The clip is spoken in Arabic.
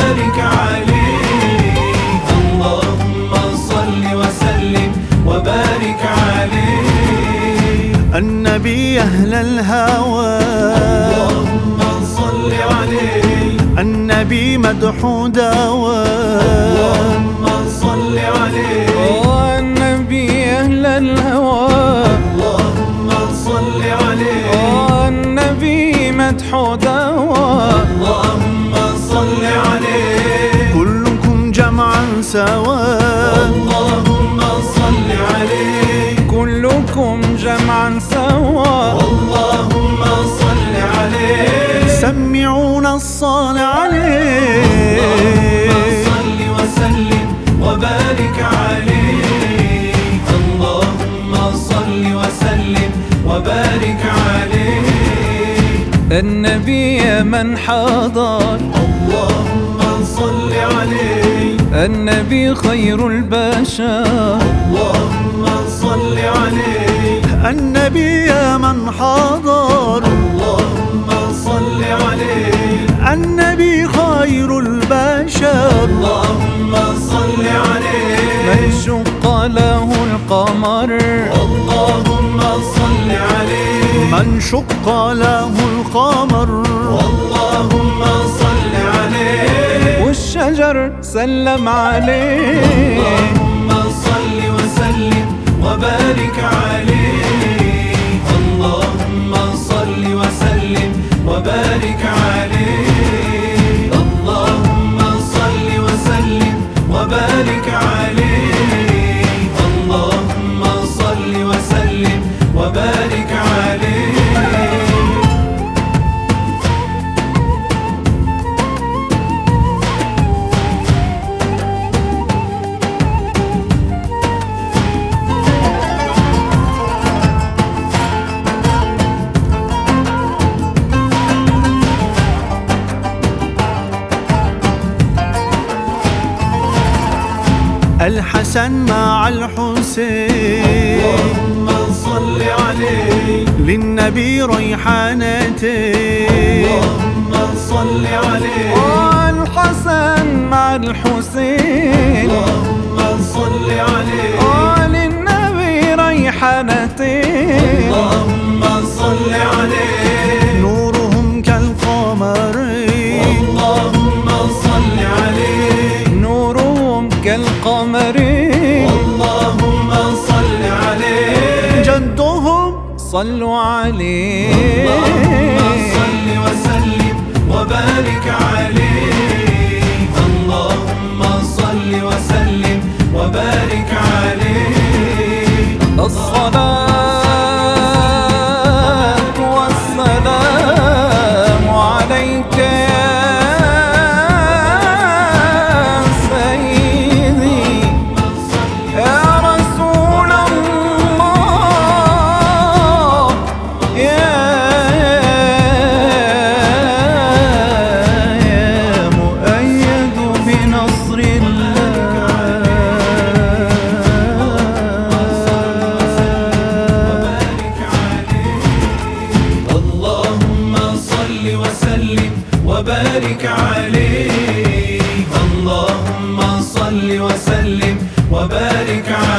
وبارك عليه. اللهم صل وسلم وبارك عليه. النبي أهل الهوى اللهم صل عليه. النبي مدح دواء اللهم صل عليه. النبي أهل الهوى اللهم صل عليه. النبي مدح دواء اللهم صل عليه. كلكم جمعا سواء اللهم صل عليه. كلكم جمعا سواء اللهم صل عليه. سمعونا الصلاة عليه. اللهم صل وسلم وبارك عليه. اللهم صل وسلم وبارك عليه. النبي من حضر اللهم صل عليه. النبي خير البشر اللهم صل عليه. النبي من حضر اللهم صل عليه. النبي خير البشر اللهم صل عليه. من شق له القمر اللهم صل عليه. من شق له القمر اللهم صل عليه. والشجر سلم عليه. اللهم صل وسلم وبارك عليه. اللهم صل وسلم وبارك عليه. اللهم صل وسلم وبارك عليه. اللهم صل وسلم وبارك عليه. الحسن مع الحسين اللهم صل عليه. للنبي ريحانتين اللهم صل عليه. الحسن مع الحسين اللهم صل عليه. للنبي ريحانتين اللهم صل عليه. نورهم كالقمرين اللهم صل عليه. نورهم كالقمرين اللهم صل عليه. جدهم صلوا عليه. اللهم صل وسلم وبارك عليه. اللهم صل وسلم وبارك عليه. الصلاة والسلام عليك يا سيدي يا رسول الله يا مؤيد بنصر وبارك عليه. اللهم صل وسلم وبارك عليه.